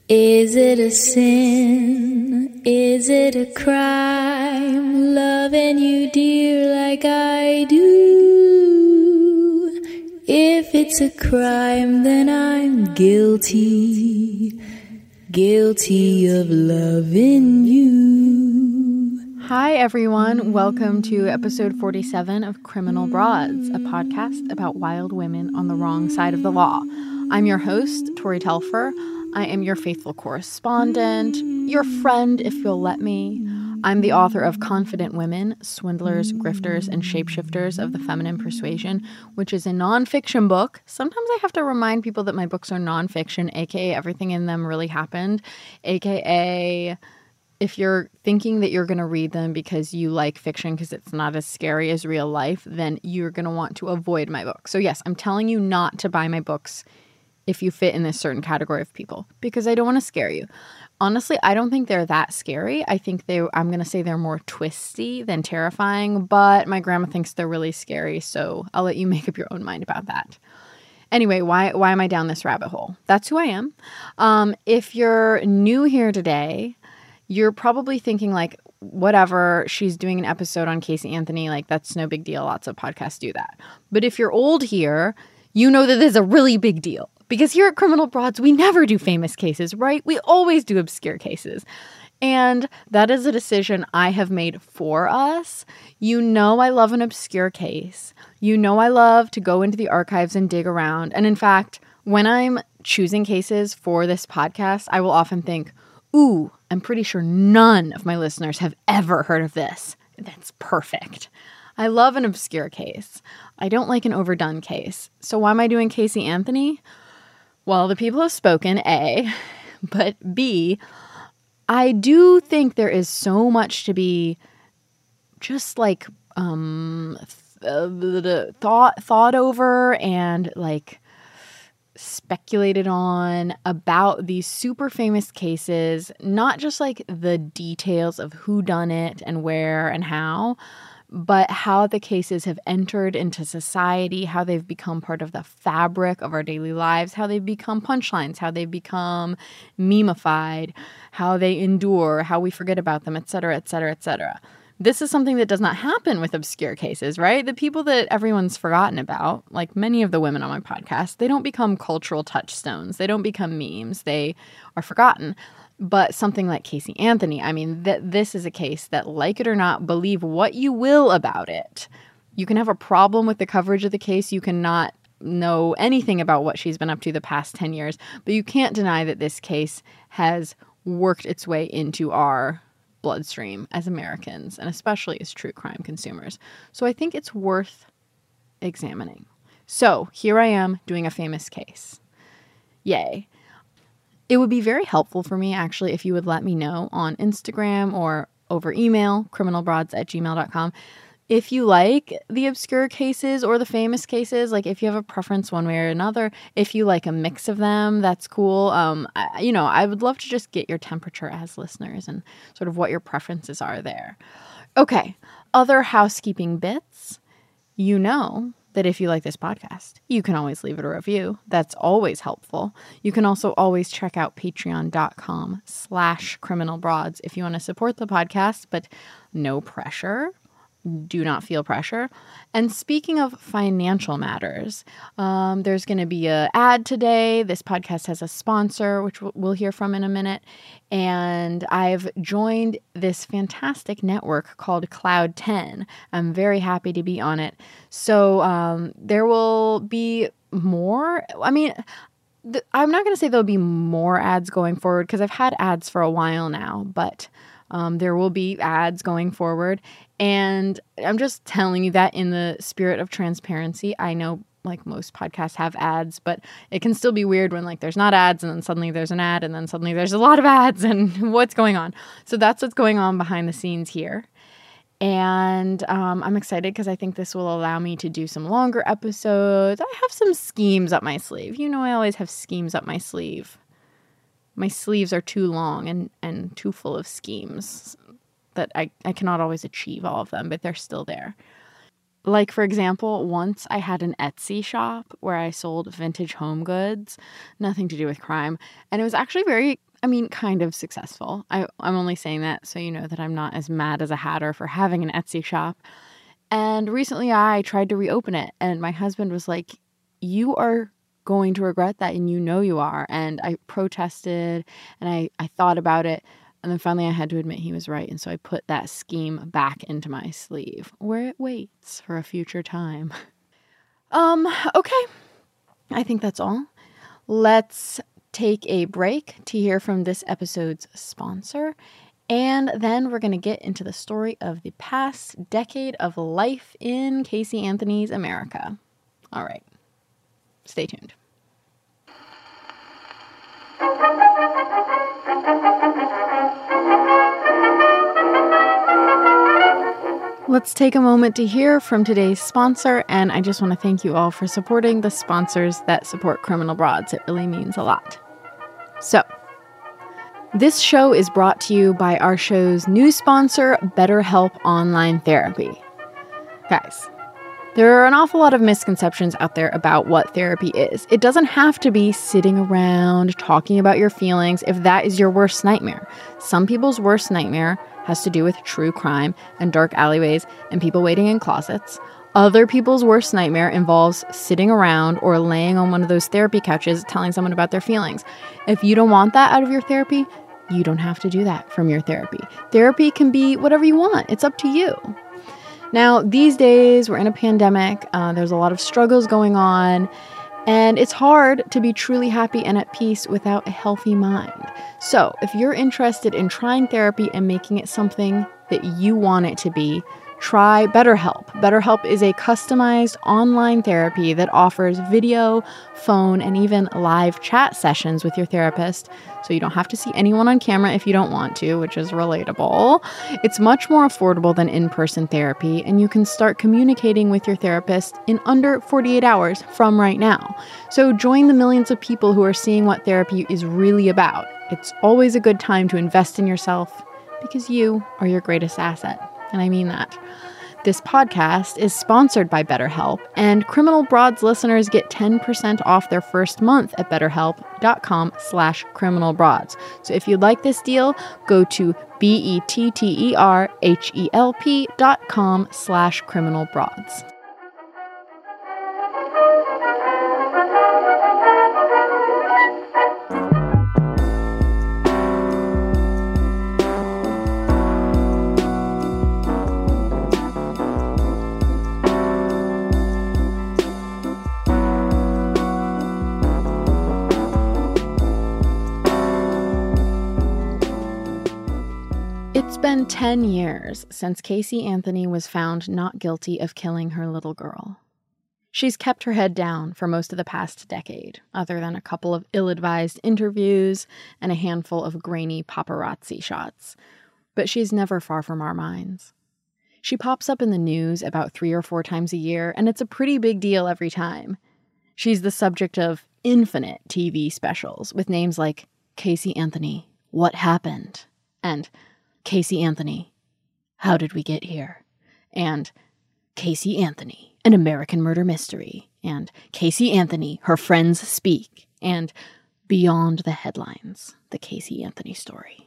Is it a sin? Is it a crime? Loving you, dear, like I do. If it's a crime, then I'm guilty. Guilty of loving you. Hi, everyone. Welcome to episode 47 of Criminal Broads, a podcast about wild women on the wrong side of the law. I'm your host, Tori Telfer. I am your faithful correspondent, your friend, if you'll let me. I'm the author of Confident Women, Swindlers, Grifters, and Shapeshifters of the Feminine Persuasion, which is a nonfiction book. Sometimes I have to remind people that my books are nonfiction, aka everything in them really happened, aka if you're thinking that you're going to read them because you like fiction because it's not as scary as real life, then you're going to want to avoid my book. So yes, I'm telling you not to buy my books if you fit in this certain category of people, because I don't want to scare you. Honestly, I don't think they're that scary. I think I'm going to say they're more twisty than terrifying, but my grandma thinks they're really scary, so I'll let you make up your own mind about that. Anyway, why am I down this rabbit hole? That's who I am. If you're new here today, you're probably thinking like, whatever, she's doing an episode on Casey Anthony, like that's no big deal. Lots of podcasts do that. But if you're old here, you know that this is a really big deal. Because here at Criminal Broads, we never do famous cases, right? We always do obscure cases. And that is a decision I have made for us. You know I love an obscure case. You know I love to go into the archives and dig around. And in fact, when I'm choosing cases for this podcast, I will often think, ooh, I'm pretty sure none of my listeners have ever heard of this. That's perfect. I love an obscure case. I don't like an overdone case. So why am I doing Casey Anthony? Well, the people have spoken, A, but B, I do think there is so much to be just like thought over and like speculated on about these super famous cases, not just like the details of who done it and where and how, but how the cases have entered into society, how they've become part of the fabric of our daily lives, how they've become punchlines, how they've become memeified, how they endure, how we forget about them, et cetera, et cetera, et cetera. This is something that does not happen with obscure cases, right? The people that everyone's forgotten about, like many of the women on my podcast, they don't become cultural touchstones. They don't become memes. They are forgotten. But something like Casey Anthony, I mean, this is a case that, like it or not, believe what you will about it. You can have a problem with the coverage of the case. You cannot know anything about what she's been up to the past 10 years. But you can't deny that this case has worked its way into our bloodstream as Americans, and especially as true crime consumers. So I think it's worth examining. So here I am doing a famous case. Yay. It would be very helpful for me, actually, if you would let me know on Instagram or over email, criminalbroads@gmail.com, if you like the obscure cases or the famous cases, like if you have a preference one way or another, if you like a mix of them, that's cool. I would love to just get your temperature as listeners and sort of what your preferences are there. Okay, other housekeeping bits. You know that if you like this podcast, you can always leave it a review. That's always helpful. You can also always check out patreon.com/criminalbroads if you want to support the podcast, but no pressure. Do not feel pressure. And speaking of financial matters, there's going to be an ad today. This podcast has a sponsor, which we'll hear from in a minute. And I've joined this fantastic network called Cloud 10. I'm very happy to be on it. So there will be more. I mean, I'm not going to say there'll be more ads going forward because I've had ads for a while now, but there will be ads going forward. And I'm just telling you that in the spirit of transparency. I know like most podcasts have ads, but it can still be weird when like there's not ads and then suddenly there's an ad and then suddenly there's a lot of ads and what's going on. So that's what's going on behind the scenes here. And I'm excited because I think this will allow me to do some longer episodes. I have some schemes up my sleeve. You know, I always have schemes up my sleeve. My sleeves are too long and too full of schemes that I cannot always achieve all of them, but they're still there. Like, for example, once I had an Etsy shop where I sold vintage home goods, nothing to do with crime. And it was actually very kind of successful. I'm only saying that so you know that I'm not as mad as a hatter for having an Etsy shop. And recently I tried to reopen it, and my husband was like, you are going to regret that, and you know you are. And I protested, and I thought about it, and then finally I had to admit he was right, and so I put that scheme back into my sleeve, where it waits for a future time. Okay. I think that's all. Let's take a break to hear from this episode's sponsor, and then we're going to get into the story of the past decade of life in Casey Anthony's America. All right. Stay tuned. Let's take a moment to hear from today's sponsor, and I just want to thank you all for supporting the sponsors that support Criminal Broads. It really means a lot. So, this show is brought to you by our show's new sponsor, BetterHelp Online Therapy. Guys, there are an awful lot of misconceptions out there about what therapy is. It doesn't have to be sitting around talking about your feelings if that is your worst nightmare. Some people's worst nightmare has to do with true crime and dark alleyways and people waiting in closets. Other people's worst nightmare involves sitting around or laying on one of those therapy couches telling someone about their feelings. If you don't want that out of your therapy, you don't have to do that from your therapy. Therapy can be whatever you want. It's up to you. Now, these days, we're in a pandemic. There's a lot of struggles going on, and it's hard to be truly happy and at peace without a healthy mind. So, if you're interested in trying therapy and making it something that you want it to be, try BetterHelp. BetterHelp is a customized online therapy that offers video, phone, and even live chat sessions with your therapist, so you don't have to see anyone on camera if you don't want to, which is relatable. It's much more affordable than in-person therapy, and you can start communicating with your therapist in under 48 hours from right now. So join the millions of people who are seeing what therapy is really about. It's always a good time to invest in yourself because you are your greatest asset. And I mean that. This podcast is sponsored by BetterHelp, and Criminal Broads listeners get 10% off their first month at BetterHelp.com/criminalbroads. So if you'd like this deal, go to BetterHelp.com/criminalbroads. It's been 10 years since Casey Anthony was found not guilty of killing her little girl. She's kept her head down for most of the past decade, other than a couple of ill-advised interviews and a handful of grainy paparazzi shots. But she's never far from our minds. She pops up in the news about 3 or 4 times a year, and it's a pretty big deal every time. She's the subject of infinite TV specials with names like Casey Anthony, What Happened? And Casey Anthony, How Did We Get Here? And Casey Anthony, An American Murder Mystery. And Casey Anthony, Her Friends Speak. And Beyond the Headlines, The Casey Anthony Story.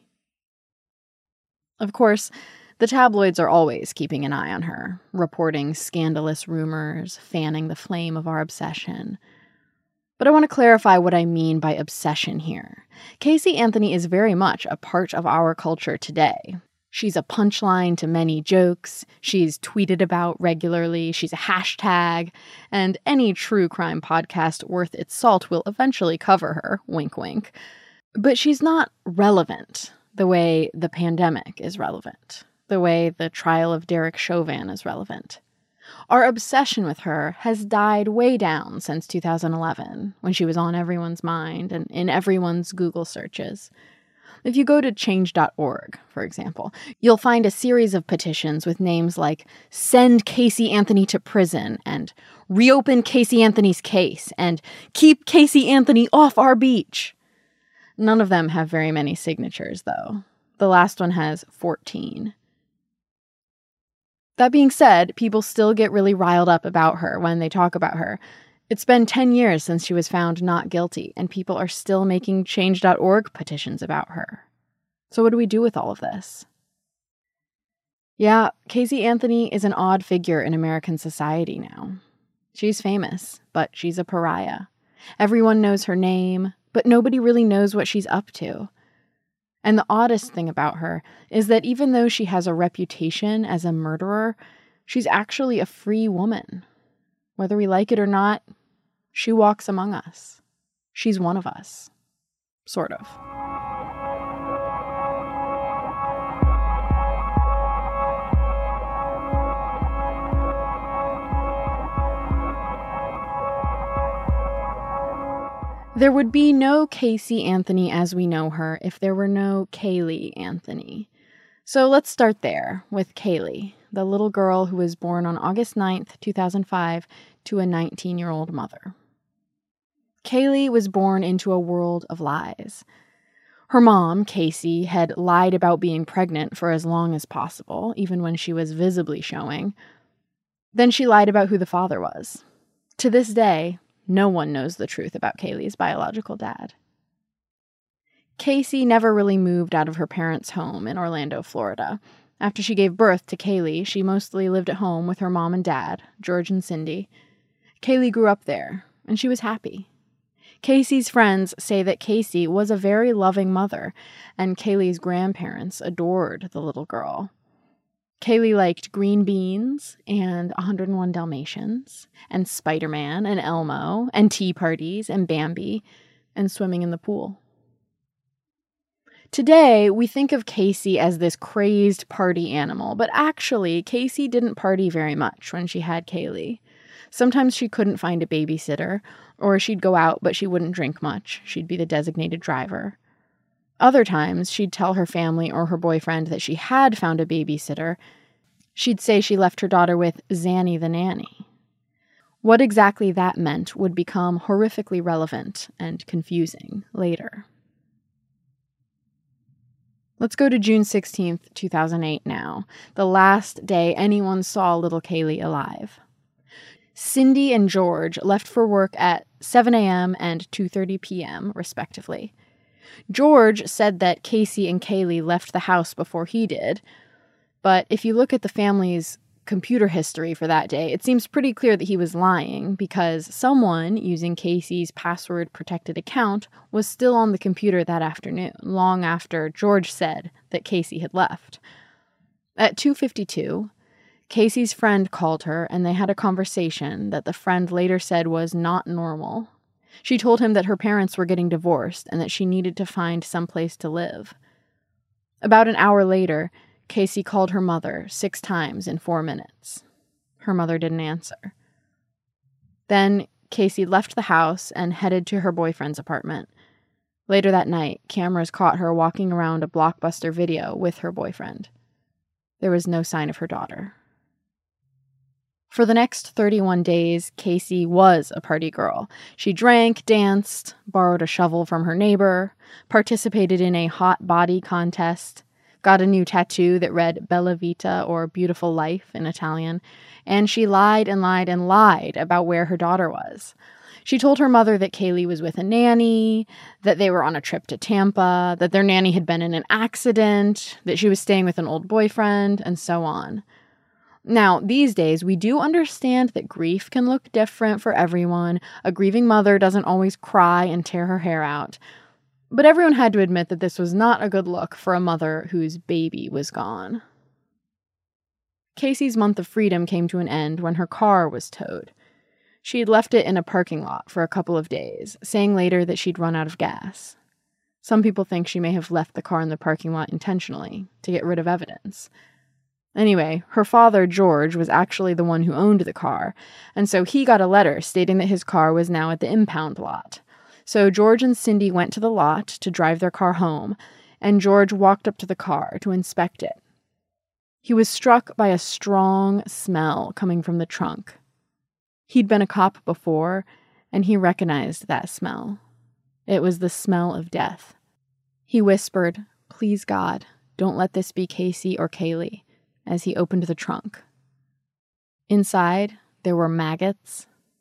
Of course, the tabloids are always keeping an eye on her, reporting scandalous rumors, fanning the flame of our obsession. But I want to clarify what I mean by obsession here. Casey Anthony is very much a part of our culture today. She's a punchline to many jokes, she's tweeted about regularly, she's a hashtag, and any true crime podcast worth its salt will eventually cover her, wink wink. But she's not relevant the way the pandemic is relevant, the way the trial of Derek Chauvin is relevant. Our obsession with her has died way down since 2011, when she was on everyone's mind and in everyone's Google searches. If you go to change.org, for example, you'll find a series of petitions with names like Send Casey Anthony to Prison and Reopen Casey Anthony's Case and Keep Casey Anthony Off Our Beach. None of them have very many signatures, though. The last one has 14. That being said, people still get really riled up about her when they talk about her. It's been 10 years since she was found not guilty, and people are still making Change.org petitions about her. So what do we do with all of this? Yeah, Casey Anthony is an odd figure in American society now. She's famous, but she's a pariah. Everyone knows her name, but nobody really knows what she's up to. And the oddest thing about her is that even though she has a reputation as a murderer, she's actually a free woman. Whether we like it or not, she walks among us. She's one of us. Sort of. There would be no Casey Anthony as we know her if there were no Caylee Anthony. So let's start there with Caylee, the little girl who was born on August 9th, 2005, to a 19-year-old mother. Caylee was born into a world of lies. Her mom, Casey, had lied about being pregnant for as long as possible, even when she was visibly showing. Then she lied about who the father was. To this day, no one knows the truth about Caylee's biological dad. Casey never really moved out of her parents' home in Orlando, Florida. After she gave birth to Caylee, she mostly lived at home with her mom and dad, George and Cindy. Caylee grew up there, and she was happy. Casey's friends say that Casey was a very loving mother, and Caylee's grandparents adored the little girl. Caylee liked green beans and 101 Dalmatians and Spider-Man and Elmo and tea parties and Bambi and swimming in the pool. Today, we think of Casey as this crazed party animal, but actually, Casey didn't party very much when she had Caylee. Sometimes she couldn't find a babysitter, or she'd go out but she wouldn't drink much. She'd be the designated driver. Other times, she'd tell her family or her boyfriend that she had found a babysitter. She'd say she left her daughter with Zanny the nanny. What exactly that meant would become horrifically relevant and confusing later. Let's go to June 16th, 2008 now, the last day anyone saw little Caylee alive. Cindy and George left for work at 7 a.m. and 2:30 p.m., respectively. George said that Casey and Caylee left the house before he did, but if you look at the family's computer history for that day, it seems pretty clear that he was lying because someone using Casey's password-protected account was still on the computer that afternoon, long after George said that Casey had left. At 2:52, Casey's friend called her and they had a conversation that the friend later said was not normal. She told him that her parents were getting divorced and that she needed to find someplace to live. About an hour later, Casey called her mother 6 times in 4 minutes. Her mother didn't answer. Then Casey left the house and headed to her boyfriend's apartment. Later that night, cameras caught her walking around a Blockbuster Video with her boyfriend. There was no sign of her daughter. For the next 31 days, Casey was a party girl. She drank, danced, borrowed a shovel from her neighbor, participated in a hot body contest, got a new tattoo that read Bella Vita or Beautiful Life in Italian, and she lied and lied and lied about where her daughter was. She told her mother that Caylee was with a nanny, that they were on a trip to Tampa, that their nanny had been in an accident, that she was staying with an old boyfriend, and so on. Now, these days, we do understand that grief can look different for everyone. A grieving mother doesn't always cry and tear her hair out. But everyone had to admit that this was not a good look for a mother whose baby was gone. Casey's month of freedom came to an end when her car was towed. She had left it in a parking lot for a couple of days, saying later that she'd run out of gas. Some people think she may have left the car in the parking lot intentionally, to get rid of evidence. Anyway, her father, George, was actually the one who owned the car, and so he got a letter stating that his car was now at the impound lot. So George and Cindy went to the lot to drive their car home, and George walked up to the car to inspect it. He was struck by a strong smell coming from the trunk. He'd been a cop before, and he recognized that smell. It was the smell of death. He whispered, "Please God, don't let this be Casey or Caylee," as he opened the trunk. Inside, there were maggots,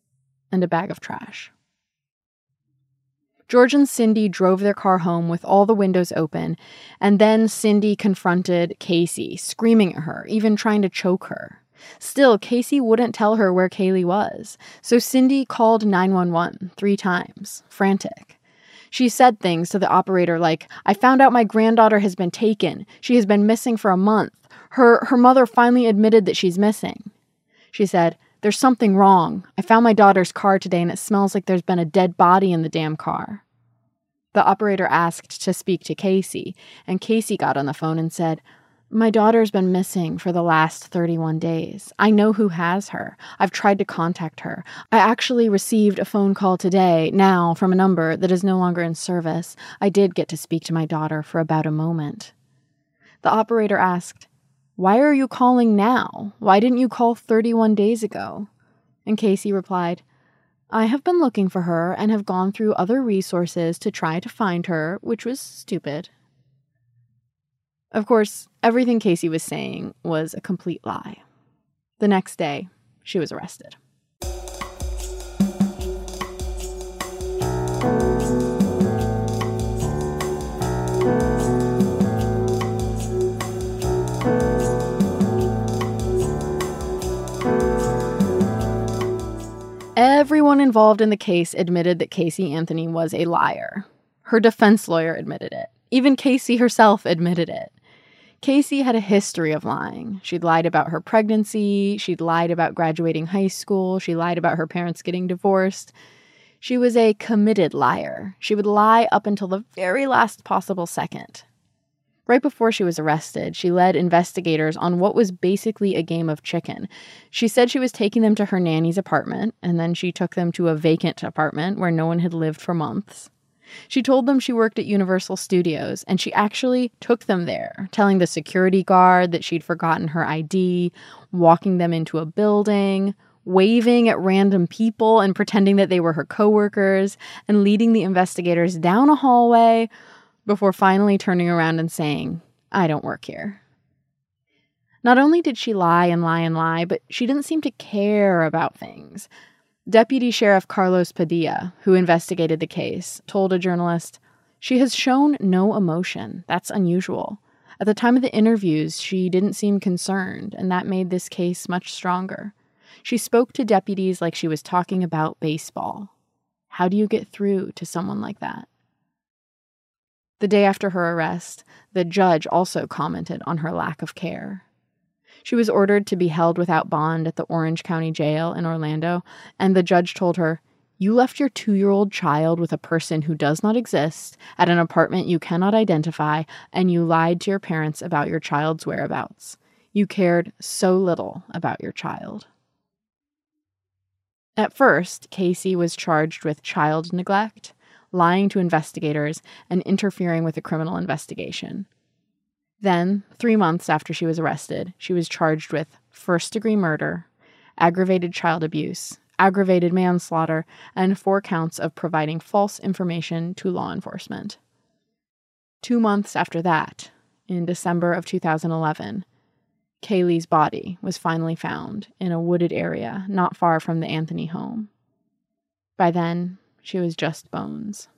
and a bag of trash. George and Cindy drove their car home with all the windows open, and then Cindy confronted Casey, screaming at her, even trying to choke her. Still, Casey wouldn't tell her where Kaylee was, so Cindy called 911 3 times, frantic. She said things to the operator like, "I found out my granddaughter has been taken. She has been missing for a month. Her mother finally admitted that she's missing." She said, "There's something wrong. I found my daughter's car today and it smells like there's been a dead body in the damn car." The operator asked to speak to Casey, and Casey got on the phone and said, "My daughter's been missing for the last 31 days. I know who has her. I've tried to contact her. I actually received a phone call today, now, from a number that is no longer in service. I did get to speak to my daughter for about a moment." The operator asked, "Why are you calling now? Why didn't you call 31 days ago?" And Casey replied, "I have been looking for her and have gone through other resources to try to find her, which was stupid." Of course, everything Casey was saying was a complete lie. The next day, she was arrested. Everyone involved in the case admitted that Casey Anthony was a liar. Her defense lawyer admitted it. Even Casey herself admitted it. Casey had a history of lying. She'd lied about her pregnancy. She'd lied about graduating high school. She lied about her parents getting divorced. She was a committed liar. She would lie up until the very last possible second. Right before she was arrested, she led investigators on what was basically a game of chicken. She said she was taking them to her nanny's apartment, and then she took them to a vacant apartment where no one had lived for months. She told them she worked at Universal Studios, and she actually took them there, telling the security guard that she'd forgotten her ID, walking them into a building, waving at random people and pretending that they were her coworkers, and leading the investigators down a hallway before finally turning around and saying, "I don't work here." Not only did she lie and lie and lie, but she didn't seem to care about things. Deputy Sheriff Carlos Padilla, who investigated the case, told a journalist, "She has shown no emotion. That's unusual. At the time of the interviews, she didn't seem concerned, and that made this case much stronger. She spoke to deputies like she was talking about baseball. How do you get through to someone like that?" The day after her arrest, the judge also commented on her lack of care. She was ordered to be held without bond at the Orange County Jail in Orlando, and the judge told her, "You left your 2-year-old child with a person who does not exist at an apartment you cannot identify, and you lied to your parents about your child's whereabouts. You cared so little about your child." At first, Casey was charged with child neglect, lying to investigators, and interfering with a criminal investigation. Then, 3 months after she was arrested, she was charged with first-degree murder, aggravated child abuse, aggravated manslaughter, and 4 counts of providing false information to law enforcement. 2 months after that, in December of 2011, Kaylee's body was finally found in a wooded area not far from the Anthony home. By then, she was just bones.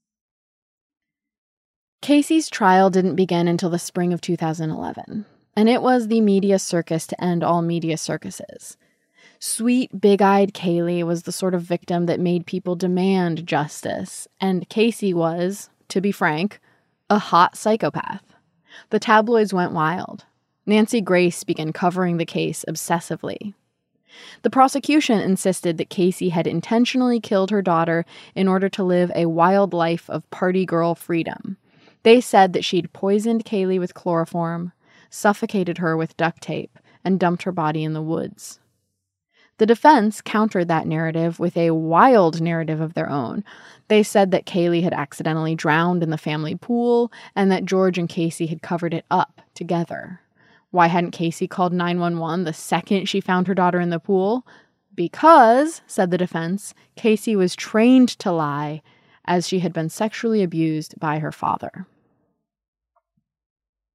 Casey's trial didn't begin until the spring of 2011, and it was the media circus to end all media circuses. Sweet, big-eyed Kaylee was the sort of victim that made people demand justice, and Casey was, to be frank, a hot psychopath. The tabloids went wild. Nancy Grace began covering the case obsessively. The prosecution insisted that Casey had intentionally killed her daughter in order to live a wild life of party girl freedom. They said that she'd poisoned Kaylee with chloroform, suffocated her with duct tape, and dumped her body in the woods. The defense countered that narrative with a wild narrative of their own. They said that Kaylee had accidentally drowned in the family pool and that George and Casey had covered it up together. Why hadn't Casey called 911 the second she found her daughter in the pool? Because, said the defense, Casey was trained to lie, as she had been sexually abused by her father.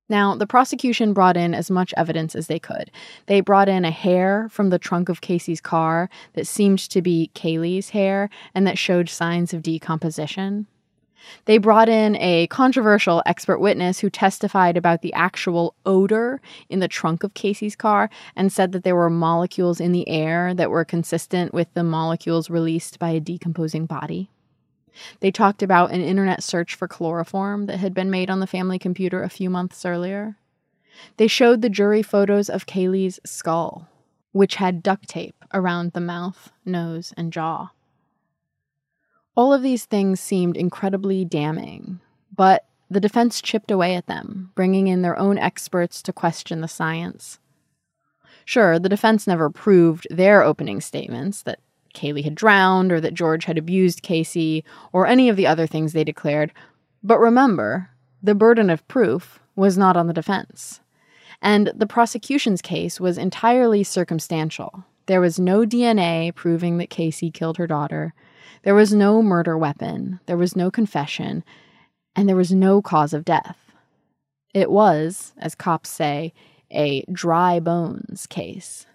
Now, the prosecution brought in as much evidence as they could. They brought in a hair from the trunk of Casey's car that seemed to be Kaylee's hair and that showed signs of decomposition. They brought in a controversial expert witness who testified about the actual odor in the trunk of Casey's car and said that there were molecules in the air that were consistent with the molecules released by a decomposing body. They talked about an internet search for chloroform that had been made on the family computer a few months earlier. They showed the jury photos of Kaylee's skull, which had duct tape around the mouth, nose, and jaw. All of these things seemed incredibly damning, but the defense chipped away at them, bringing in their own experts to question the science. Sure, the defense never proved their opening statements that Kaylee had drowned or that George had abused Casey or any of the other things they declared, but remember, the burden of proof was not on the defense. And the prosecution's case was entirely circumstantial. There was no DNA proving that Casey killed her daughter. There was no murder weapon. There was no confession. And there was no cause of death. It was, as cops say, a dry bones case.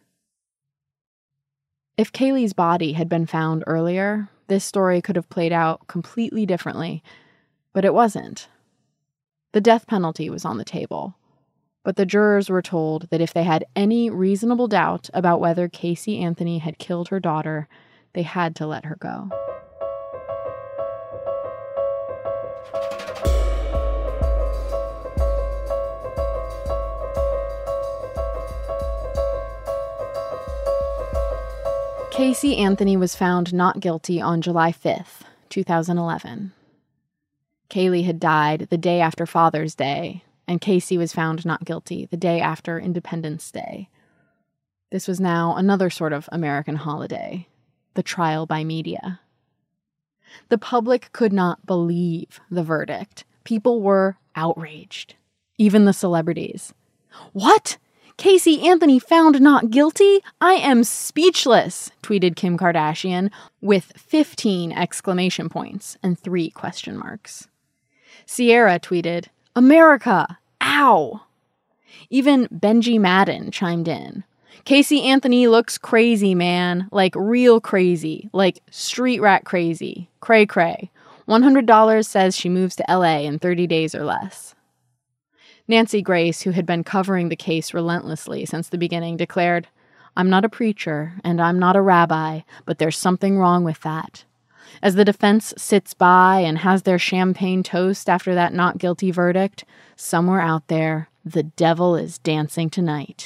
If Kaylee's body had been found earlier, this story could have played out completely differently, but it wasn't. The death penalty was on the table, but the jurors were told that if they had any reasonable doubt about whether Casey Anthony had killed her daughter, they had to let her go. Casey Anthony was found not guilty on July 5th, 2011. Kaylee had died the day after Father's Day, and Casey was found not guilty the day after Independence Day. This was now another sort of American holiday, the trial by media. The public could not believe the verdict. People were outraged, even the celebrities. What? Casey Anthony found not guilty? I am speechless, tweeted Kim Kardashian with 15 exclamation points and 3 question marks. Sierra tweeted, America, ow. Even Benji Madden chimed in. Casey Anthony looks crazy, man. Like real crazy. Like street rat crazy. Cray cray. $100 says she moves to LA in 30 days or less. Nancy Grace, who had been covering the case relentlessly since the beginning, declared, I'm not a preacher and I'm not a rabbi, but there's something wrong with that. As the defense sits by and has their champagne toast after that not guilty verdict, somewhere out there, the devil is dancing tonight.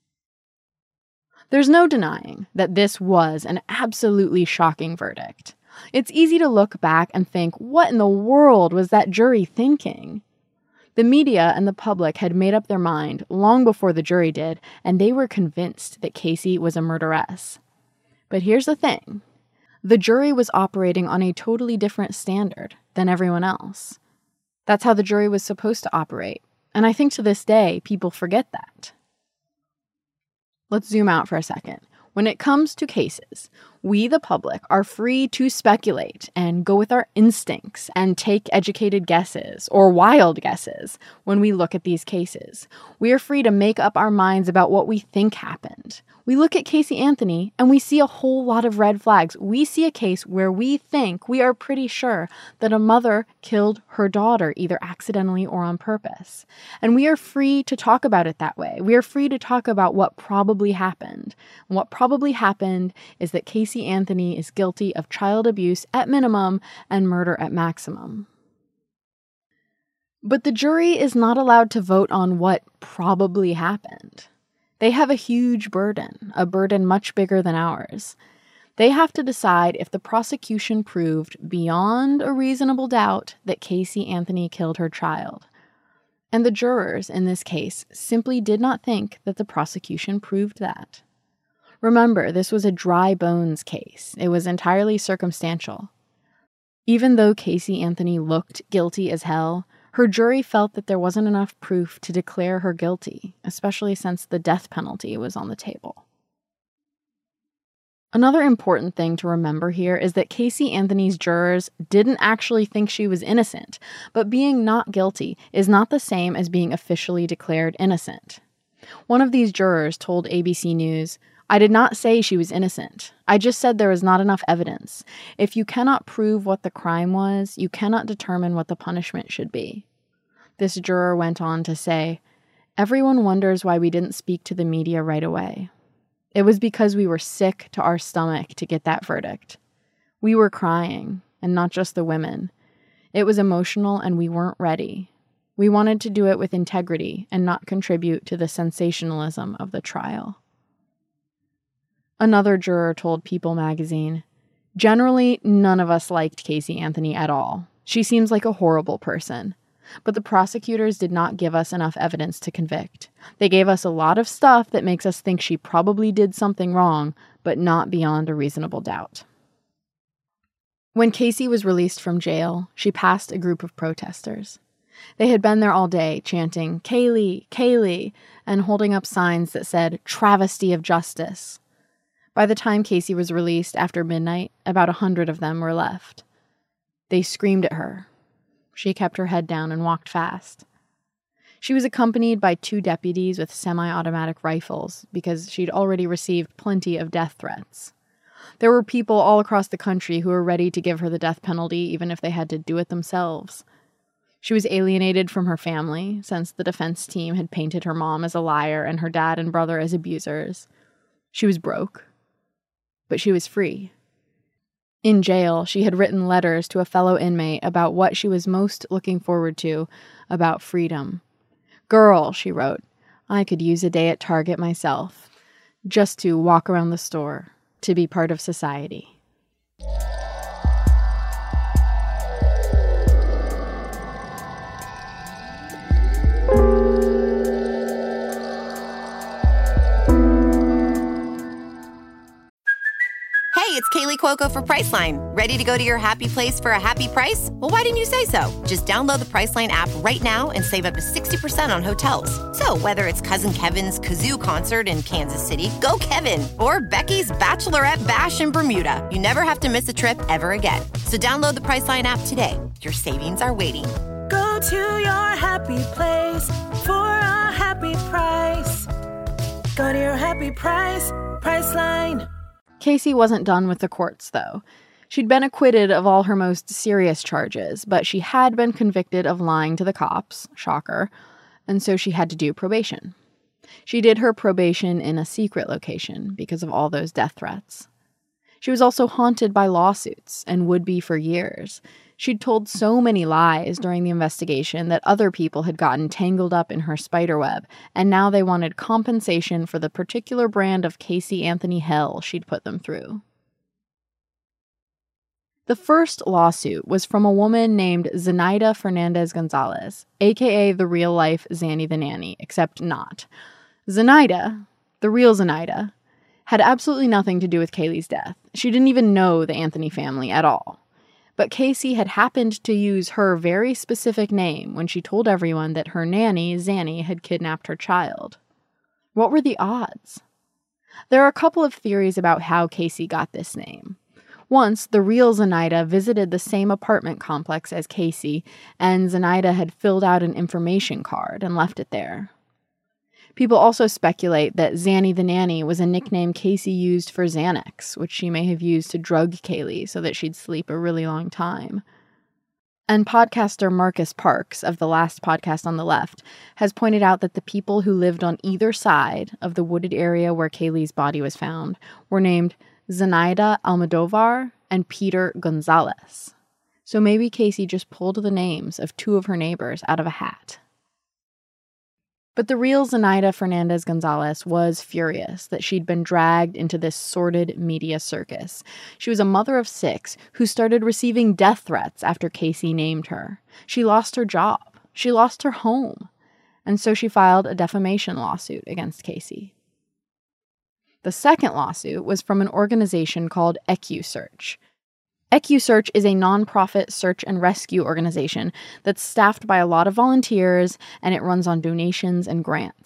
There's no denying that this was an absolutely shocking verdict. It's easy to look back and think, what in the world was that jury thinking? The media and the public had made up their mind long before the jury did, and they were convinced that Casey was a murderess. But here's the thing. The jury was operating on a totally different standard than everyone else. That's how the jury was supposed to operate, and I think to this day, people forget that. Let's zoom out for a second. When it comes to cases, we, the public, are free to speculate and go with our instincts and take educated guesses or wild guesses when we look at these cases. We are free to make up our minds about what we think happened. We look at Casey Anthony and we see a whole lot of red flags. We see a case where we think, we are pretty sure that a mother killed her daughter either accidentally or on purpose. And we are free to talk about it that way. We are free to talk about what probably happened. And what probably happened is that Casey Anthony is guilty of child abuse at minimum and murder at maximum. But the jury is not allowed to vote on what probably happened. They have a huge burden, a burden much bigger than ours. They have to decide if the prosecution proved beyond a reasonable doubt that Casey Anthony killed her child. And the jurors in this case simply did not think that the prosecution proved that. Remember, this was a dry bones case. It was entirely circumstantial. Even though Casey Anthony looked guilty as hell, her jury felt that there wasn't enough proof to declare her guilty, especially since the death penalty was on the table. Another important thing to remember here is that Casey Anthony's jurors didn't actually think she was innocent, but being not guilty is not the same as being officially declared innocent. One of these jurors told ABC News, "I did not say she was innocent. I just said there was not enough evidence. If you cannot prove what the crime was, you cannot determine what the punishment should be." This juror went on to say, "Everyone wonders why we didn't speak to the media right away. It was because we were sick to our stomach to get that verdict. We were crying, and not just the women. It was emotional and we weren't ready. We wanted to do it with integrity and not contribute to the sensationalism of the trial." Another juror told People magazine, "Generally, none of us liked Casey Anthony at all. She seems like a horrible person. But the prosecutors did not give us enough evidence to convict. They gave us a lot of stuff that makes us think she probably did something wrong, but not beyond a reasonable doubt." When Casey was released from jail, she passed a group of protesters. They had been there all day, chanting, "Kaylee, Kaylee," and holding up signs that said, "Travesty of justice." By the time Casey was released after midnight, about 100 of them were left. They screamed at her. She kept her head down and walked fast. She was accompanied by 2 deputies with semi-automatic rifles because she'd already received plenty of death threats. There were people all across the country who were ready to give her the death penalty even if they had to do it themselves. She was alienated from her family since the defense team had painted her mom as a liar and her dad and brother as abusers. She was broke, but she was free. In jail, she had written letters to a fellow inmate about what she was most looking forward to about freedom. "Girl," she wrote, "I could use a day at Target myself, just to walk around the store, to be part of society." Hey, it's Kaylee Cuoco for Priceline. Ready to go to your happy place for a happy price? Well, why didn't you say so? Just download the Priceline app right now and save up to 60% on hotels. So whether it's Cousin Kevin's Kazoo Concert in Kansas City, go Kevin, or Becky's Bachelorette Bash in Bermuda, you never have to miss a trip ever again. So download the Priceline app today. Your savings are waiting. Go to your happy place for a happy price. Go to your happy price, Priceline. Casey wasn't done with the courts, though. She'd been acquitted of all her most serious charges, but she had been convicted of lying to the cops, shocker, and so she had to do probation. She did her probation in a secret location because of all those death threats. She was also haunted by lawsuits, and would be for years. She'd told so many lies during the investigation that other people had gotten tangled up in her spiderweb, and now they wanted compensation for the particular brand of Casey Anthony hell she'd put them through. The first lawsuit was from a woman named Zenaida Fernandez-Gonzalez, aka the real-life Zanny the Nanny, except not. Zenaida, the real Zenaida, had absolutely nothing to do with Kaylee's death. She didn't even know the Anthony family at all. But Casey had happened to use her very specific name when she told everyone that her nanny, Zanny, had kidnapped her child. What were the odds? There are a couple of theories about how Casey got this name. Once, the real Zenaida visited the same apartment complex as Casey, and Zenaida had filled out an information card and left it there. People also speculate that Zanny the Nanny was a nickname Casey used for Xanax, which she may have used to drug Kaylee so that she'd sleep a really long time. And podcaster Marcus Parks, of the last podcast on the left, has pointed out that the people who lived on either side of the wooded area where Kaylee's body was found were named Zenaida Almodovar and Peter Gonzalez. So maybe Casey just pulled the names of 2 of her neighbors out of a hat. But the real Zenaida Fernandez-Gonzalez was furious that she'd been dragged into this sordid media circus. She was a mother of 6 who started receiving death threats after Casey named her. She lost her job. She lost her home. And so she filed a defamation lawsuit against Casey. The second lawsuit was from an organization called EquuSearch. EquuSearch is a nonprofit search and rescue organization that's staffed by a lot of volunteers, and it runs on donations and grants.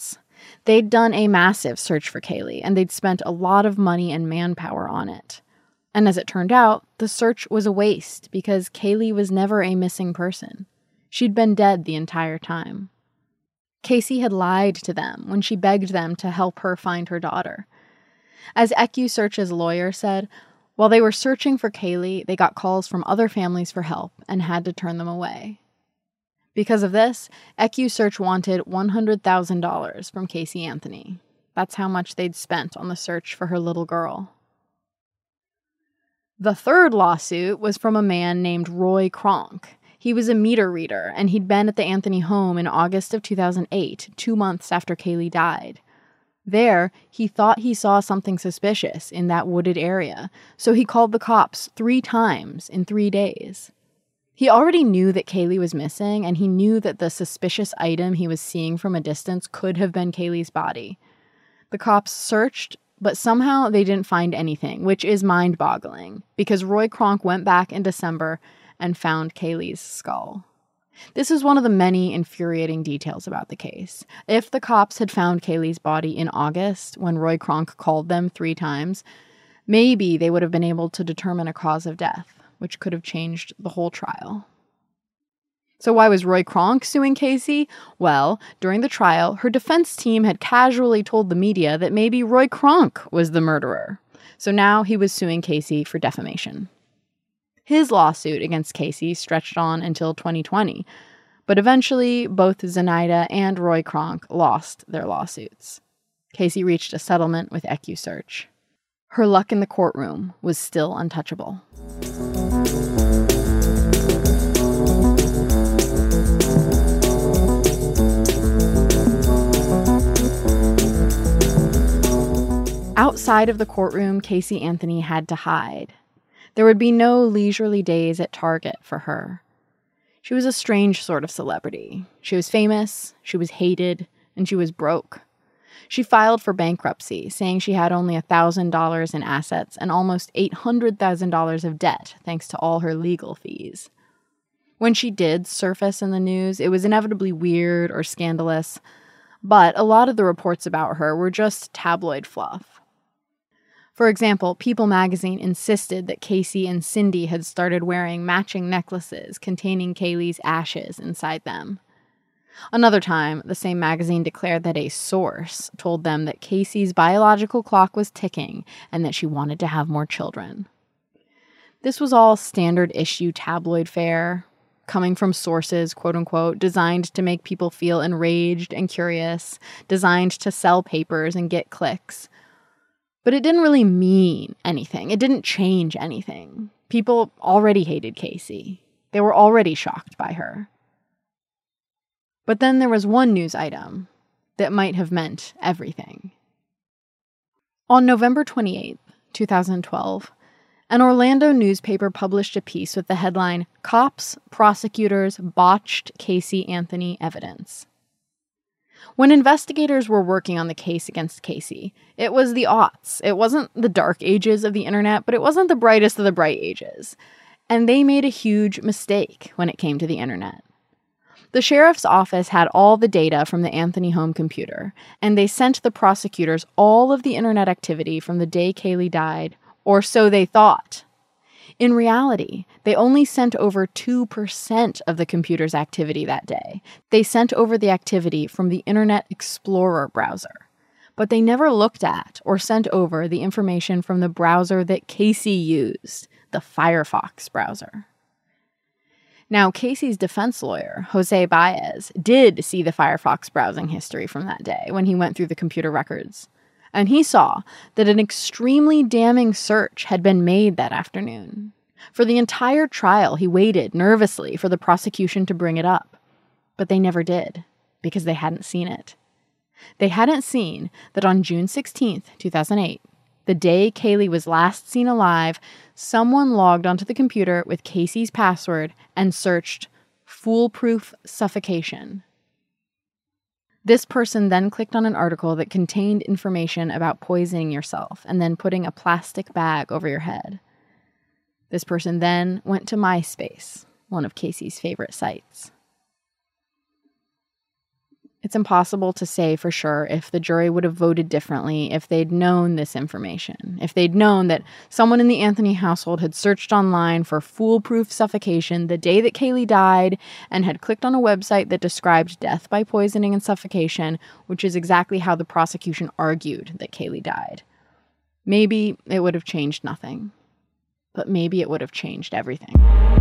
They'd done a massive search for Kaylee, and they'd spent a lot of money and manpower on it. And as it turned out, the search was a waste because Kaylee was never a missing person. She'd been dead the entire time. Casey had lied to them when she begged them to help her find her daughter. As EquuSearch's lawyer said, while they were searching for Kaylee, they got calls from other families for help and had to turn them away. Because of this, EquuSearch wanted $100,000 from Casey Anthony. That's how much they'd spent on the search for her little girl. The third lawsuit was from a man named Roy Kronk. He was a meter reader, and he'd been at the Anthony home in August of 2008, 2 months after Kaylee died. There, he thought he saw something suspicious in that wooded area, so he called the cops 3 times in 3 days. He already knew that Kaylee was missing, and he knew that the suspicious item he was seeing from a distance could have been Kaylee's body. The cops searched, but somehow they didn't find anything, which is mind-boggling, because Roy Kronk went back in December and found Kaylee's skull. This is one of the many infuriating details about the case. If the cops had found Kaylee's body in August, when Roy Kronk called them 3 times, maybe they would have been able to determine a cause of death, which could have changed the whole trial. So why was Roy Kronk suing Casey? Well, during the trial, her defense team had casually told the media that maybe Roy Kronk was the murderer. So now he was suing Casey for defamation. His lawsuit against Casey stretched on until 2020, but eventually both Zenaida and Roy Kronk lost their lawsuits. Casey reached a settlement with EquuSearch. Her luck in the courtroom was still untouchable. Outside of the courtroom, Casey Anthony had to hide. There would be no leisurely days at Target for her. She was a strange sort of celebrity. She was famous, she was hated, and she was broke. She filed for bankruptcy, saying she had only $1,000 in assets and almost $800,000 of debt, thanks to all her legal fees. When she did surface in the news, it was inevitably weird or scandalous, but a lot of the reports about her were just tabloid fluff. For example, People magazine insisted that Casey and Cindy had started wearing matching necklaces containing Kaylee's ashes inside them. Another time, the same magazine declared that a source told them that Casey's biological clock was ticking and that she wanted to have more children. This was all standard issue tabloid fare, coming from sources, quote-unquote, designed to make people feel enraged and curious, designed to sell papers and get clicks. But it didn't really mean anything. It didn't change anything. People already hated Casey. They were already shocked by her. But then there was one news item that might have meant everything. On November 28, 2012, an Orlando newspaper published a piece with the headline, "Cops, Prosecutors Botched Casey Anthony Evidence." When investigators were working on the case against Casey, it was the aughts. It wasn't the dark ages of the internet, but it wasn't the brightest of the bright ages. And they made a huge mistake when it came to the internet. The sheriff's office had all the data from the Anthony home computer, and they sent the prosecutors all of the internet activity from the day Kaylee died, or so they thought. In reality, they only sent over 2% of the computer's activity that day. They sent over the activity from the Internet Explorer browser. But they never looked at or sent over the information from the browser that Casey used, the Firefox browser. Now, Casey's defense lawyer, Jose Baez, did see the Firefox browsing history from that day when he went through the computer records. And he saw that an extremely damning search had been made that afternoon. For the entire trial, he waited nervously for the prosecution to bring it up. But they never did, because they hadn't seen it. They hadn't seen that on June 16th, 2008, the day Kaylee was last seen alive, someone logged onto the computer with Casey's password and searched "foolproof suffocation." This person then clicked on an article that contained information about poisoning yourself and then putting a plastic bag over your head. This person then went to MySpace, one of Casey's favorite sites. It's impossible to say for sure if the jury would have voted differently if they'd known this information, if they'd known that someone in the Anthony household had searched online for foolproof suffocation the day that Kaylee died and had clicked on a website that described death by poisoning and suffocation, which is exactly how the prosecution argued that Kaylee died. Maybe it would have changed nothing, but maybe it would have changed everything.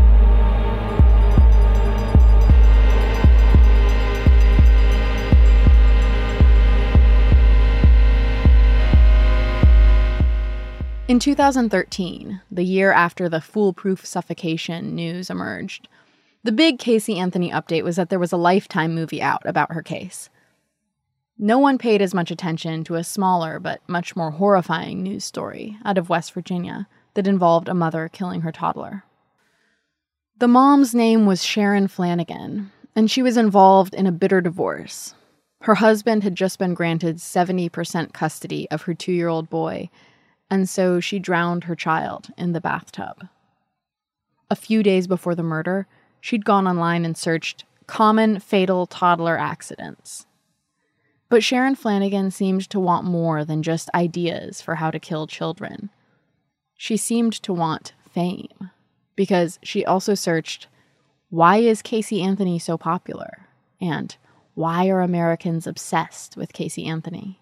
In 2013, the year after the foolproof suffocation news emerged, the big Casey Anthony update was that there was a Lifetime movie out about her case. No one paid as much attention to a smaller but much more horrifying news story out of West Virginia that involved a mother killing her toddler. The mom's name was Sharon Flanagan, and she was involved in a bitter divorce. Her husband had just been granted 70% custody of her 2-year-old boy, and so she drowned her child in the bathtub. A few days before the murder, she'd gone online and searched common fatal toddler accidents. But Sharon Flanagan seemed to want more than just ideas for how to kill children. She seemed to want fame, because she also searched, why is Casey Anthony so popular? And why are Americans obsessed with Casey Anthony?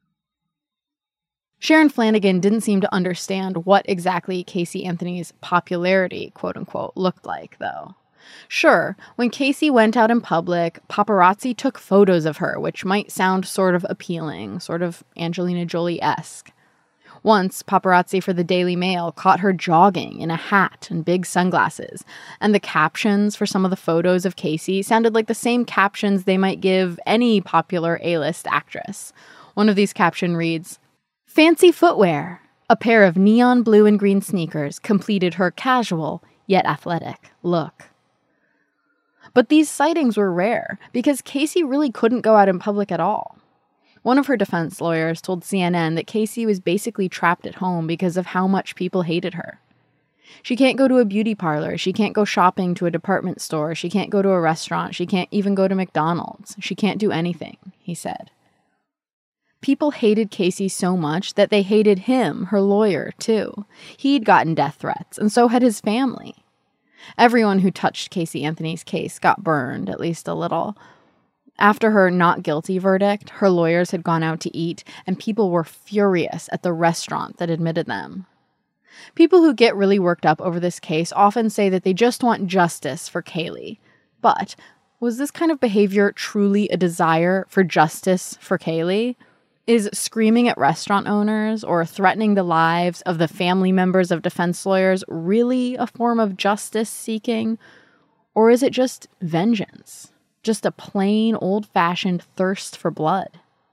Sharon Flanagan didn't seem to understand what exactly Casey Anthony's popularity, quote-unquote, looked like, though. Sure, when Casey went out in public, paparazzi took photos of her, which might sound sort of appealing, sort of Angelina Jolie-esque. Once, paparazzi for the Daily Mail caught her jogging in a hat and big sunglasses, and the captions for some of the photos of Casey sounded like the same captions they might give any popular A-list actress. One of these captions reads, "Fancy footwear. A pair of neon blue and green sneakers completed her casual, yet athletic, look." But these sightings were rare because Casey really couldn't go out in public at all. One of her defense lawyers told CNN that Casey was basically trapped at home because of how much people hated her. She can't go to a beauty parlor, she can't go shopping to a department store, she can't go to a restaurant, she can't even go to McDonald's. She can't do anything, he said. People hated Casey so much that they hated him, her lawyer, too. He'd gotten death threats, and so had his family. Everyone who touched Casey Anthony's case got burned, at least a little. After her not guilty verdict, her lawyers had gone out to eat, and people were furious at the restaurant that admitted them. People who get really worked up over this case often say that they just want justice for Kaylee. But was this kind of behavior truly a desire for justice for Kaylee? Is screaming at restaurant owners or threatening the lives of the family members of defense lawyers really a form of justice seeking? Or is it just vengeance? Just a plain, old-fashioned thirst for blood?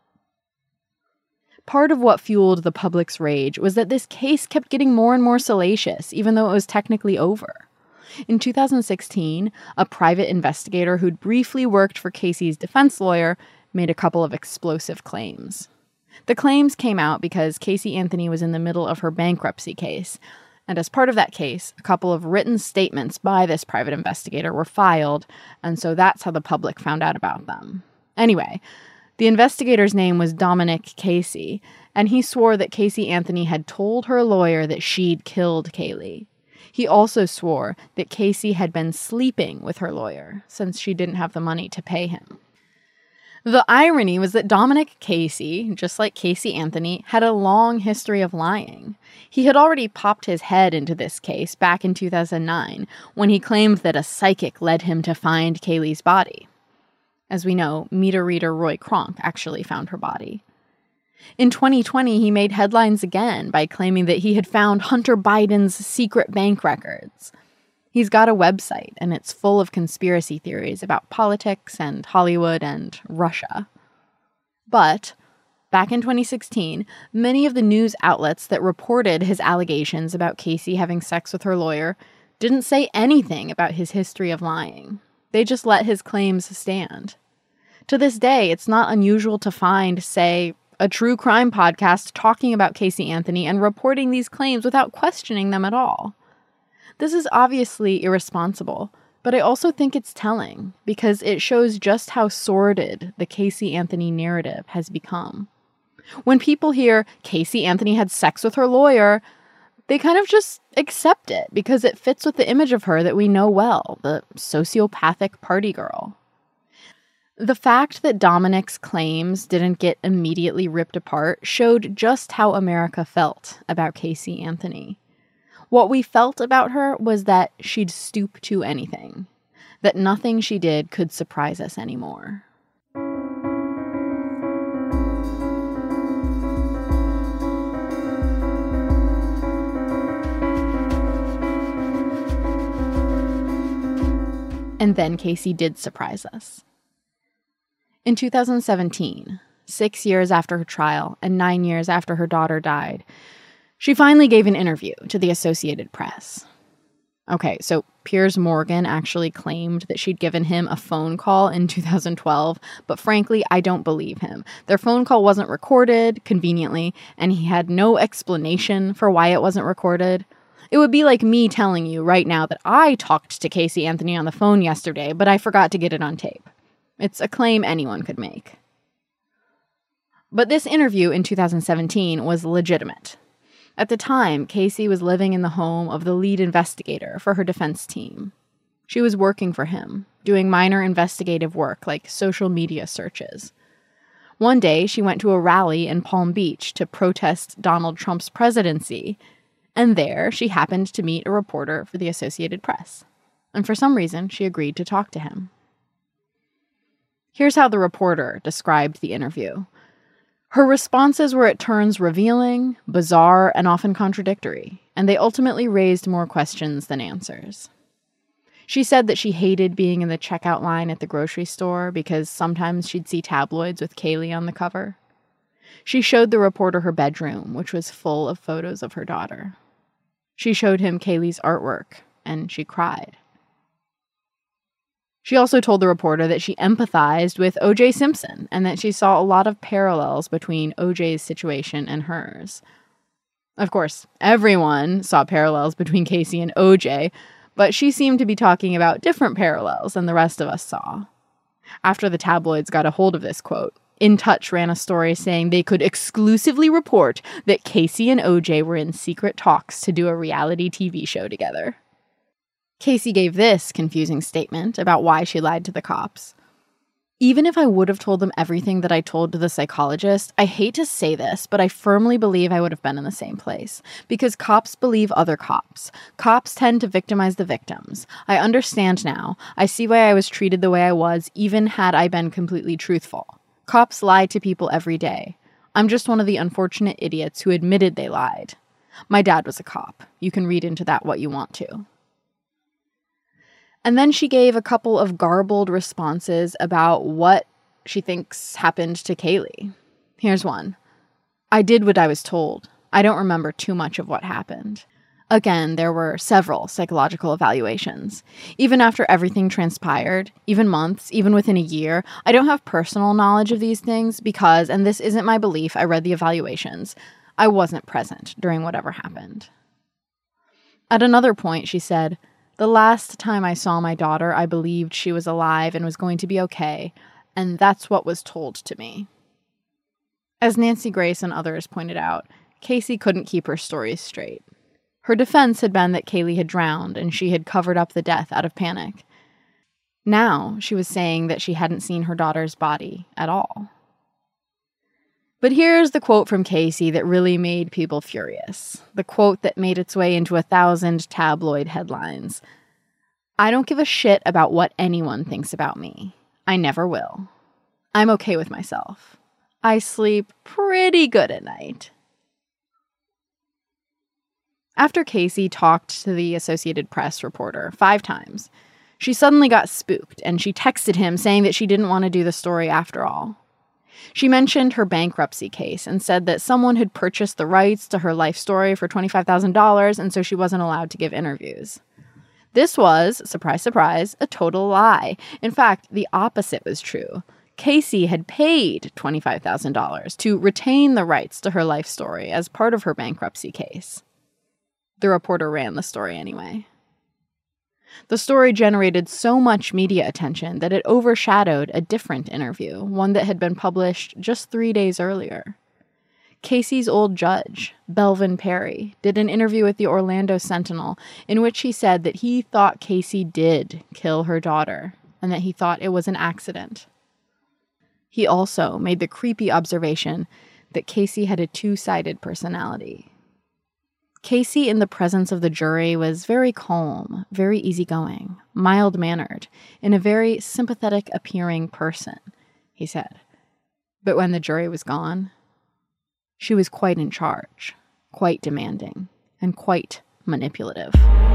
Part of what fueled the public's rage was that this case kept getting more and more salacious, even though it was technically over. In 2016, a private investigator who'd briefly worked for Casey's defense lawyer made a couple of explosive claims. The claims came out because Casey Anthony was in the middle of her bankruptcy case, and as part of that case, a couple of written statements by this private investigator were filed, and so that's how the public found out about them. Anyway, the investigator's name was Dominic Casey, and he swore that Casey Anthony had told her lawyer that she'd killed Kaylee. He also swore that Casey had been sleeping with her lawyer, since she didn't have the money to pay him. The irony was that Dominic Casey, just like Casey Anthony, had a long history of lying. He had already popped his head into this case back in 2009, when he claimed that a psychic led him to find Kaylee's body. As we know, meter reader Roy Kronk actually found her body. In 2020, he made headlines again by claiming that he had found Hunter Biden's secret bank records. He's got a website, and it's full of conspiracy theories about politics and Hollywood and Russia. But back in 2016, many of the news outlets that reported his allegations about Casey having sex with her lawyer didn't say anything about his history of lying. They just let his claims stand. To this day, it's not unusual to find, say, a true crime podcast talking about Casey Anthony and reporting these claims without questioning them at all. This is obviously irresponsible, But I also think it's telling because it shows just how sordid the Casey Anthony narrative has become. When people hear Casey Anthony had sex with her lawyer, they kind of just accept it because it fits with the image of her that we know well, the sociopathic party girl. The fact that Dominic's claims didn't get immediately ripped apart showed just how America felt about Casey Anthony. What we felt about her was that she'd stoop to anything, that nothing she did could surprise us anymore. And then Casey did surprise us. In 2017, 6 years after her trial and 9 years after her daughter died, she finally gave an interview to the Associated Press. Okay, so Piers Morgan actually claimed that she'd given him a phone call in 2012, but frankly, I don't believe him. Their phone call wasn't recorded, conveniently, and he had no explanation for why it wasn't recorded. It would be like me telling you right now that I talked to Casey Anthony on the phone yesterday, but I forgot to get it on tape. It's a claim anyone could make. But this interview in 2017 was legitimate. At the time, Casey was living in the home of the lead investigator for her defense team. She was working for him, doing minor investigative work like social media searches. One day, she went to a rally in Palm Beach to protest Donald Trump's presidency, and there she happened to meet a reporter for the Associated Press. And for some reason, she agreed to talk to him. Here's how the reporter described the interview. Her responses were at turns revealing, bizarre, and often contradictory, and they ultimately raised more questions than answers. She said that she hated being in the checkout line at the grocery store because sometimes she'd see tabloids with Kaylee on the cover. She showed the reporter her bedroom, which was full of photos of her daughter. She showed him Kaylee's artwork, and she cried. She also told the reporter that she empathized with O.J. Simpson and that she saw a lot of parallels between O.J.'s situation and hers. Of course, everyone saw parallels between Casey and O.J., but she seemed to be talking about different parallels than the rest of us saw. After the tabloids got a hold of this quote, In Touch ran a story saying they could exclusively report that Casey and O.J. were in secret talks to do a reality TV show together. Casey gave this confusing statement about why she lied to the cops. Even if I would have told them everything that I told to the psychologist, I hate to say this, but I firmly believe I would have been in the same place. Because cops believe other cops. Cops tend to victimize the victims. I understand now. I see why I was treated the way I was, even had I been completely truthful. Cops lie to people every day. I'm just one of the unfortunate idiots who admitted they lied. My dad was a cop. You can read into that what you want to. And then she gave a couple of garbled responses about what she thinks happened to Kaylee. Here's one. I did what I was told. I don't remember too much of what happened. Again, there were several psychological evaluations. Even after everything transpired, even months, even within a year, I don't have personal knowledge of these things because, and this isn't my belief, I read the evaluations, I wasn't present during whatever happened. At another point, she said, the last time I saw my daughter, I believed she was alive and was going to be okay, and that's what was told to me. As Nancy Grace and others pointed out, Casey couldn't keep her stories straight. Her defense had been that Kaylee had drowned and she had covered up the death out of panic. Now she was saying that she hadn't seen her daughter's body at all. But here's the quote from Casey that really made people furious. The quote that made its way into 1,000 tabloid headlines. I don't give a shit about what anyone thinks about me. I never will. I'm okay with myself. I sleep pretty good at night. After Casey talked to the Associated Press reporter 5 times, she suddenly got spooked and she texted him saying that she didn't want to do the story after all. She mentioned her bankruptcy case and said that someone had purchased the rights to her life story for $25,000 and so she wasn't allowed to give interviews. This was, surprise, surprise, a total lie. In fact, the opposite was true. Casey had paid $25,000 to retain the rights to her life story as part of her bankruptcy case. The reporter ran the story anyway. The story generated so much media attention that it overshadowed a different interview, one that had been published just 3 days earlier. Casey's old judge, Belvin Perry, did an interview with the Orlando Sentinel in which he said that he thought Casey did kill her daughter and that he thought it was an accident. He also made the creepy observation that Casey had a two-sided personality. Casey, in the presence of the jury, was very calm, very easygoing, mild-mannered, and a very sympathetic-appearing person, he said. But when the jury was gone, she was quite in charge, quite demanding, and quite manipulative.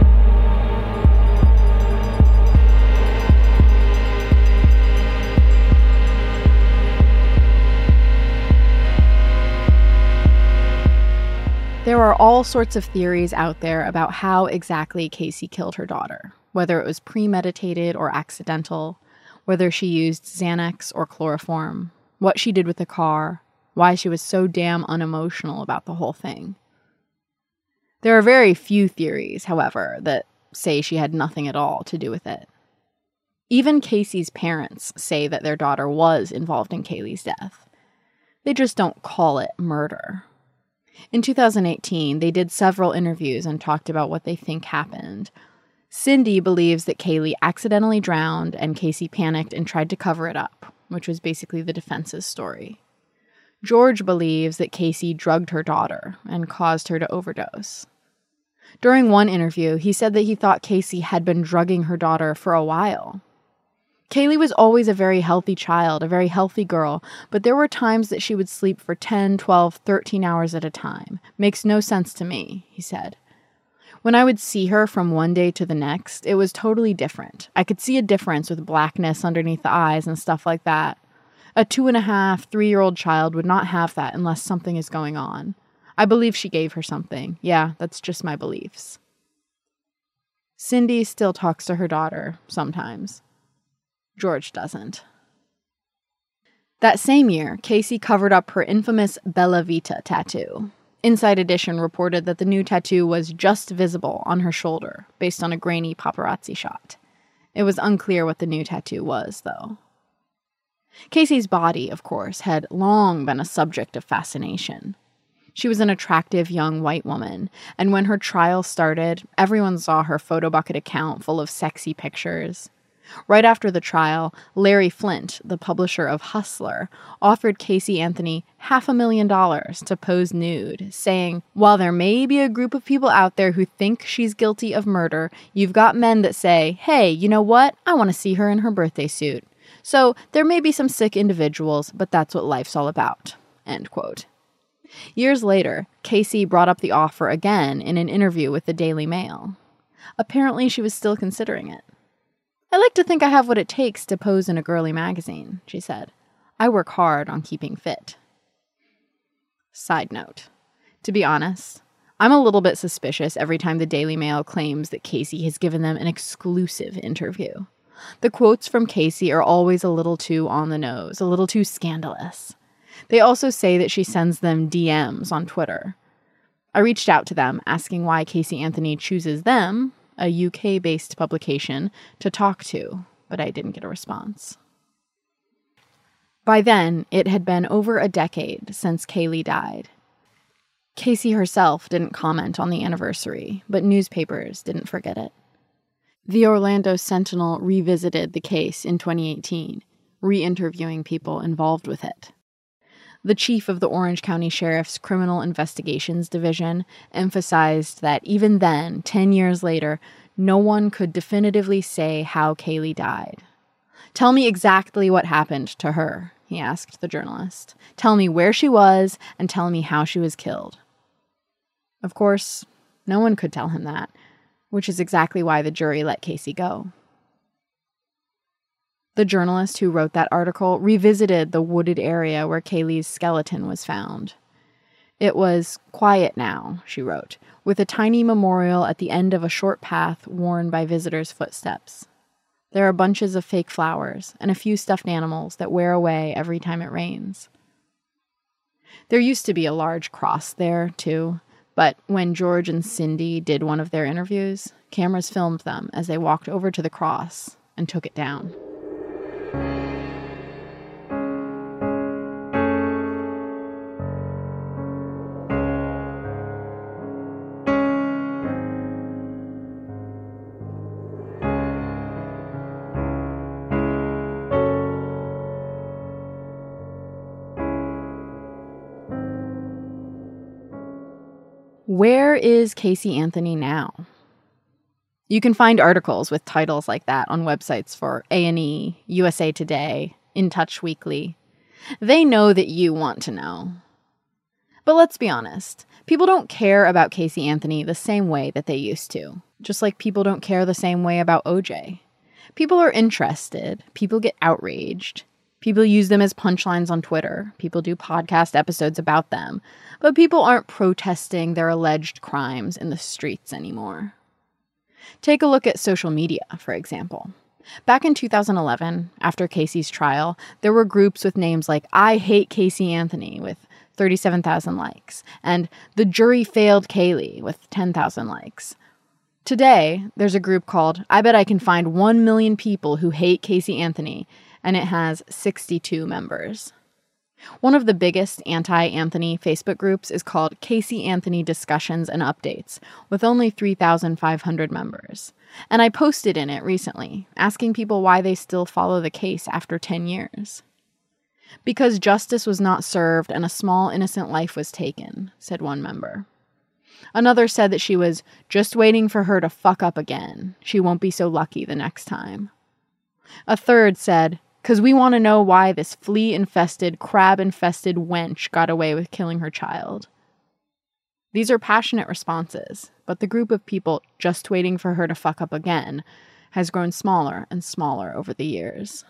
There are all sorts of theories out there about how exactly Casey killed her daughter, whether it was premeditated or accidental, whether she used Xanax or chloroform, what she did with the car, why she was so damn unemotional about the whole thing. There are very few theories, however, that say she had nothing at all to do with it. Even Casey's parents say that their daughter was involved in Kaylee's death. They just don't call it murder. In 2018, they did several interviews and talked about what they think happened. Cindy believes that Kaylee accidentally drowned and Casey panicked and tried to cover it up, which was basically the defense's story. George believes that Casey drugged her daughter and caused her to overdose. During one interview, he said that he thought Casey had been drugging her daughter for a while. Kaylee was always a very healthy child, a very healthy girl, but there were times that she would sleep for 10, 12, 13 hours at a time. Makes no sense to me, he said. When I would see her from one day to the next, it was totally different. I could see a difference with blackness underneath the eyes and stuff like that. A 2.5, 3-year-old child would not have that unless something is going on. I believe she gave her something. Yeah, that's just my beliefs. Cindy still talks to her daughter, sometimes. George doesn't. That same year, Casey covered up her infamous Bella Vita tattoo. Inside Edition reported that the new tattoo was just visible on her shoulder, based on a grainy paparazzi shot. It was unclear what the new tattoo was, though. Casey's body, of course, had long been a subject of fascination. She was an attractive young white woman, and when her trial started, everyone saw her photo bucket account full of sexy pictures. Right after the trial, Larry Flynt, the publisher of Hustler, offered Casey Anthony $500,000 to pose nude, saying, "While there may be a group of people out there who think she's guilty of murder, you've got men that say, hey, you know what? I want to see her in her birthday suit. So there may be some sick individuals, but that's what life's all about." End quote. Years later, Casey brought up the offer again in an interview with the Daily Mail. Apparently, she was still considering it. "I like to think I have what it takes to pose in a girly magazine," she said. "I work hard on keeping fit." Side note. To be honest, I'm a little bit suspicious every time the Daily Mail claims that Casey has given them an exclusive interview. The quotes from Casey are always a little too on the nose, a little too scandalous. They also say that she sends them DMs on Twitter. I reached out to them asking why Casey Anthony chooses them, a UK-based publication, to talk to, but I didn't get a response. By then, it had been over a decade since Kaylee died. Casey herself didn't comment on the anniversary, but newspapers didn't forget it. The Orlando Sentinel revisited the case in 2018, re-interviewing people involved with it. The chief of the Orange County Sheriff's Criminal Investigations Division emphasized that even then, 10 years later, no one could definitively say how Kaylee died. "Tell me exactly what happened to her," he asked the journalist. "Tell me where she was and tell me how she was killed." Of course, no one could tell him that, which is exactly why the jury let Casey go. The journalist who wrote that article revisited the wooded area where Kaylee's skeleton was found. "It was quiet now," she wrote, "with a tiny memorial at the end of a short path worn by visitors' footsteps. There are bunches of fake flowers and a few stuffed animals that wear away every time it rains." There used to be a large cross there, too, but when George and Cindy did one of their interviews, Cameras filmed them as they walked over to the cross and took it down. Where is Casey Anthony now? You can find articles with titles like that on websites for A&E, USA Today, In Touch Weekly. They know that you want to know. But let's be honest, people don't care about Casey Anthony the same way that they used to, just like people don't care the same way about OJ. People are interested, people get outraged, people use them as punchlines on Twitter, people do podcast episodes about them, but people aren't protesting their alleged crimes in the streets anymore. Take a look at social media, for example. Back in 2011, after Casey's trial, there were groups with names like I Hate Casey Anthony with 37,000 likes, and The Jury Failed Kaylee with 10,000 likes. Today, there's a group called I Bet I Can Find 1 Million People Who Hate Casey Anthony, and it has 62 members. One of the biggest anti-Anthony Facebook groups is called Casey Anthony Discussions and Updates, with only 3,500 members. And I posted in it recently, asking people why they still follow the case after 10 years. Because justice was not served and a small innocent life was taken, said one member. Another said that she was just waiting for her to fuck up again. She won't be so lucky the next time. A third said, "'Cause we want to know why this flea-infested, crab-infested wench got away with killing her child." These are passionate responses, but the group of people just waiting for her to fuck up again has grown smaller and smaller over the years.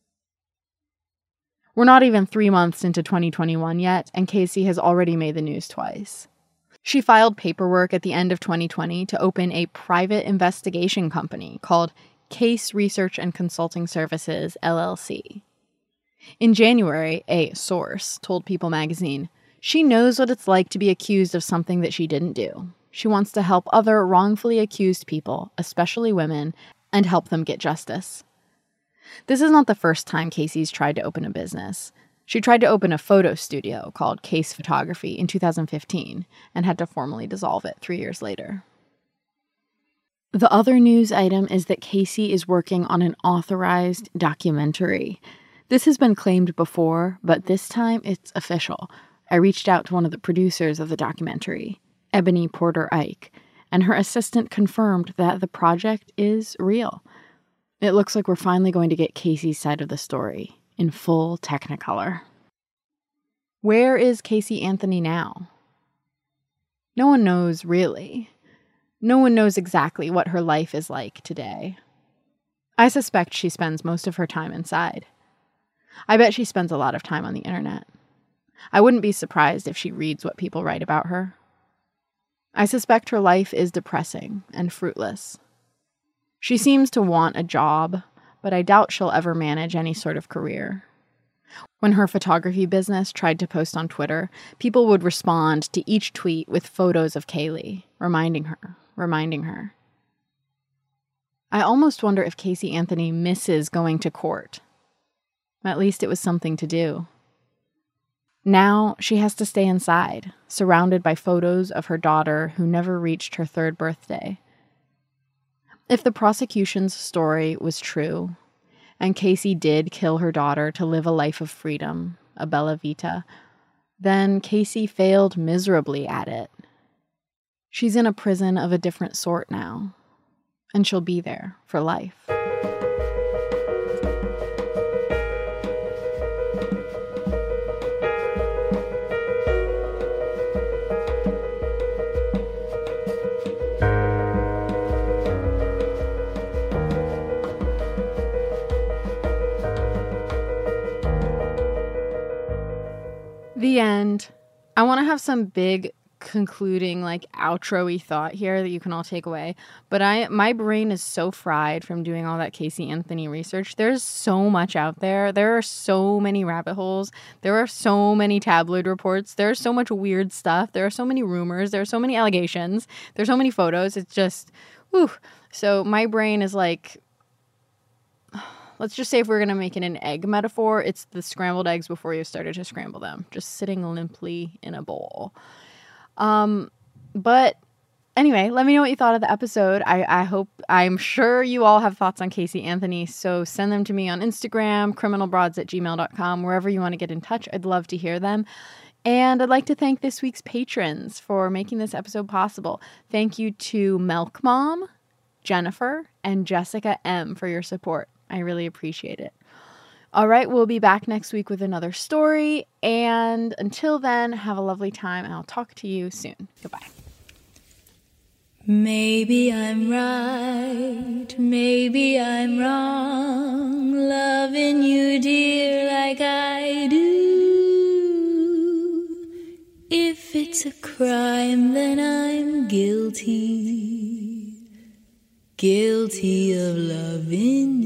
We're not even 3 months into 2021 yet, and Casey has already made the news twice. She filed paperwork at the end of 2020 to open a private investigation company called Case Research and Consulting Services, LLC. In January, a source told People magazine, she knows what it's like to be accused of something that she didn't do. She wants to help other wrongfully accused people, especially women, and help them get justice. This is not the first time Casey's tried to open a business. She tried to open a photo studio called Case Photography in 2015 and had to formally dissolve it 3 years later. The other news item is that Casey is working on an authorized documentary. This has been claimed before, but this time it's official. I reached out to one of the producers of the documentary, Ebony Porter Ike, and her assistant confirmed that the project is real. It looks like we're finally going to get Casey's side of the story in full Technicolor. Where is Casey Anthony now? No one knows, really. No one knows exactly what her life is like today. I suspect she spends most of her time inside. I bet she spends a lot of time on the internet. I wouldn't be surprised if she reads what people write about her. I suspect her life is depressing and fruitless. She seems to want a job, but I doubt she'll ever manage any sort of career. When her photography business tried to post on Twitter, people would respond to each tweet with photos of Kaylee, reminding her. I almost wonder if Casey Anthony misses going to court. At least it was something to do. Now she has to stay inside, surrounded by photos of her daughter who never reached her 3rd birthday. If the prosecution's story was true, and Casey did kill her daughter to live a life of freedom, a bella vita, then Casey failed miserably at it. She's in a prison of a different sort now, and she'll be there for life. The end. I want to have some big concluding, outro-y thought here that you can all take away. But my brain is so fried from doing all that Casey Anthony research. There's so much out there. There are so many rabbit holes. There are so many tabloid reports. There's so much weird stuff. There are so many rumors. There are so many allegations. There's so many photos. It's just, Whew. So my brain is like, let's just say if we're going to make it an egg metaphor, it's the scrambled eggs before you started to scramble them, just sitting limply in a bowl. But anyway, let me know what you thought of the episode. I'm sure you all have thoughts on Casey Anthony, so send them to me on Instagram, criminalbroads@gmail.com, wherever you want to get in touch. I'd love to hear them. And I'd like to thank this week's patrons for making this episode possible. Thank you to Milk Mom, Jennifer, and Jessica M. for your support. I really appreciate it. All right, we'll be back next week with another story. And until then, have a lovely time, and I'll talk to you soon. Goodbye. Maybe I'm right, maybe I'm wrong, loving you, dear, like I do. If it's a crime, then I'm guilty, guilty of loving you.